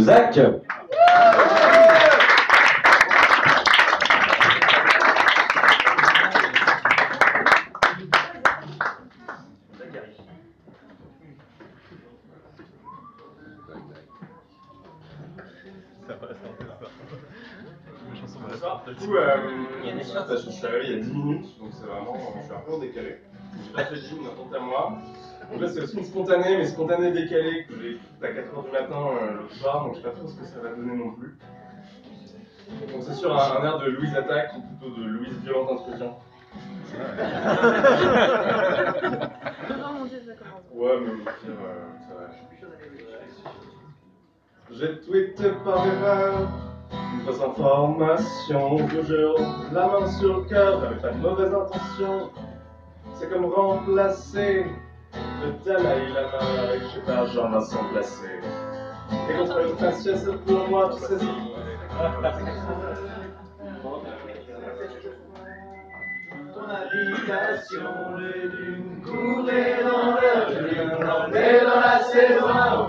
Zach. Bonsoir. Du coup, je suis arrivé il y a 10 minutes, donc c'est vraiment, je suis un peu décalé. J'ai pas fait de gym, on a tenté à moi. Donc là, c'est aussi une spontanée, mais spontanée décalée que j'ai écoutée à 4h du matin l'autre soir, donc je sais pas trop ce que ça va donner non plus. Donc c'est sur un air de Louise Attaque, ou plutôt de Louise Violente Intrusion. Ouais, mais au pire, ça va. J'ai tweeté par erreur une fausse information, je vous jure, la main sur le cœur, j'avais pas de mauvaise intention. C'est comme remplacer le Dalai Lama avec, je sais pas, Jean-Vincent Placé. Et contre le faciès, c'est pour moi, tu sais. Ton habitation, j'ai dû me couler dans l'heure, j'ai dû me planter dans la saison.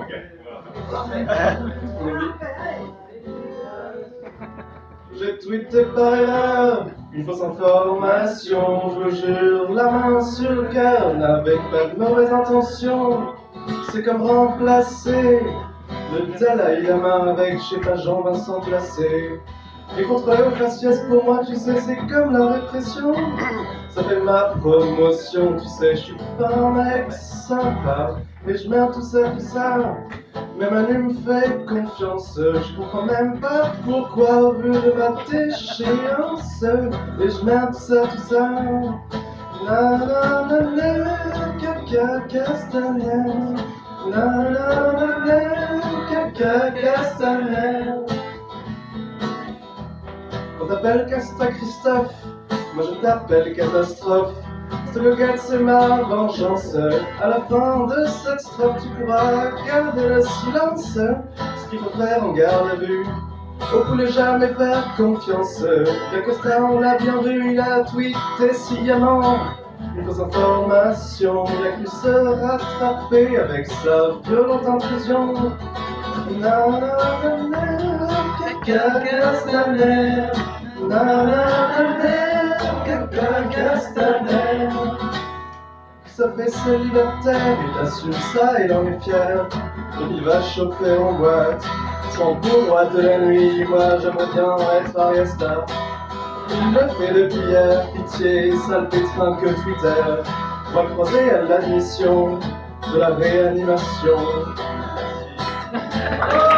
J'ai tweeté par erreur une fausse information, je vous jure, la main sur le cœur, n'avec pas de mauvaise intention. C'est comme remplacer le Dalai Lama avec, je sais pas, Jean-Vincent Placé. Et contre le faciès, pour moi, tu sais, c'est comme la répression. Ça fait ma promotion, tu sais, je suis pas un mec sympa, mais je mets tout ça. Même Manu me fait confiance, je comprends même pas pourquoi au vu de ma déchéance. Et je mets tout ça. Na na na na, caca castaner. Na na na na, caca castaner. On t'appelle Casta Christophe, moi je t'appelle Catastrophe. C'est le gars, c'est ma vengeance. À la fin de cette strophe, tu pourras garder le silence. Ce qu'il faut faire en garde à vue, au poulet jamais faire confiance. La Costa, on l'a bien vu, il a tweeté sciemment une fausse information. Il a cru se rattraper avec sa violente intrusion. Na na na na, caca castaner. Na na na na, caca castaner. Ça fait célibataire, il assume ça, il en est fier. Donc il va choper en boîte, sans bourroie de la nuit. Moi j'aimerais bien être Ariasta. Il le fait depuis hier, pitié, sale pétrin que Twitter va croiser à l'admission de la réanimation.